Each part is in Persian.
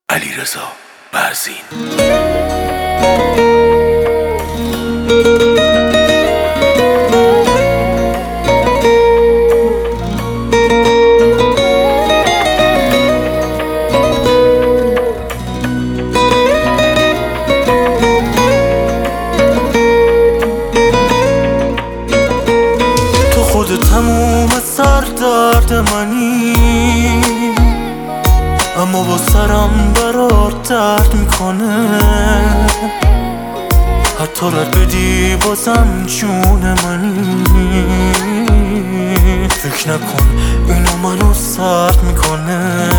علیرضا برزین. تو خود تموم سر درد منی، اما با سرم برات درد میکنه. حتی رد بدی بازم جون منی. فکر نکن اینو منو سرد میکنه.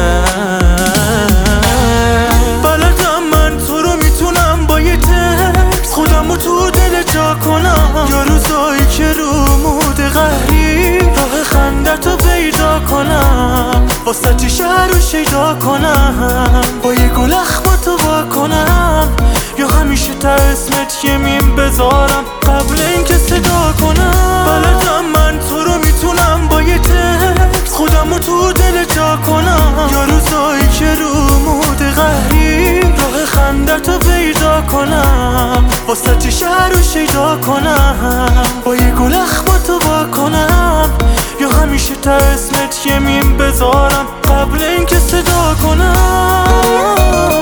بلدم من تو رو میتونم با یه تکس خودم رو تو دل جا کنم، یا روزایی که رو مود قهری راه خندتو پیدا کنم، واسه چی شهر رو شیدا کنم، با یه گل اخماتو با کنم، یا همیشه تا اسمت یه میم بذارم قبل اینکه صدا کنم. بلدم من تو رو میتونم با یه تکس خودم رو تو دل جا کنم، یا روزایی که رو مود قهری راه خندتو پیدا کنم، واسه چی شهر رو شیدا کنم، با یه گل اخماتو با کنم، یا همیشه تا اسمت یه میم بذارم قبل اینکه صدا کنم.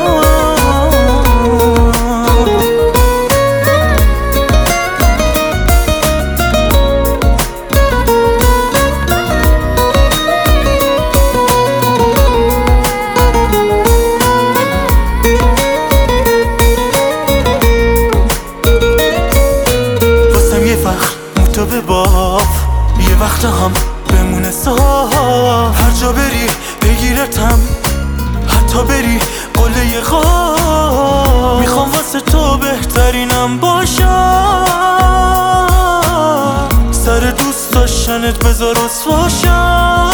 واسم یه فخر موتو به باف، یه وقت هم بمونه صاف، هر جا بری بگیرتم، حتی بری قله خواب. میخوام واسه تو بهترینم باشم، سر دوست داشتنت بذار رسواشم.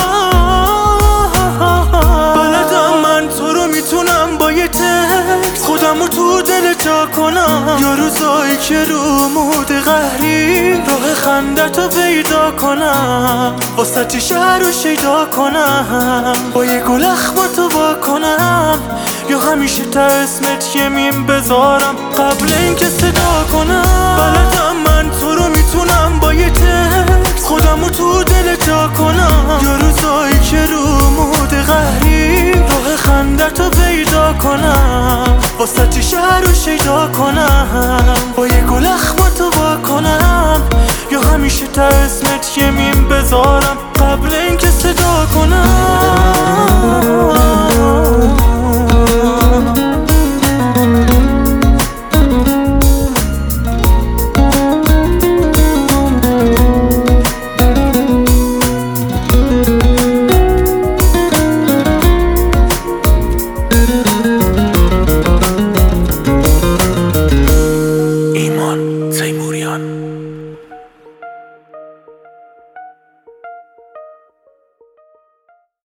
بلدم من تو رو میتونم با یه تکس خودم رو تو دل جا کنم، یا روزایی که رو مود قهری راه خندتو پیدا کنم، واسه چی شهر رو شیدا کنم، با یه گل اخماتو با کنم، یا همیشه تا اسمت یه میم بذارم قبل اینکه صدا کنم. بلدم من تو رو میتونم با یه تکس خودم رو تو دل جا کنم، یا روزایی که رو مود قهری راه خندتو پیدا کنم، واسه چی شهر رو شیدا کنم، با یه گل اخماتو با کنم، یا همیشه تا اسمت یه میم بذارم قبل اینکه صدا کنم. ایمان تیمور.